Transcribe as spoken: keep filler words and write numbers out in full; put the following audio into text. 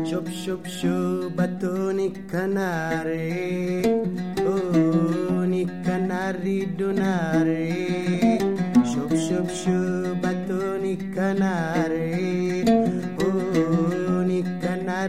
Shop shop shop bato ni canare, oh ni canari donare. Shop shop shop bato ni canare.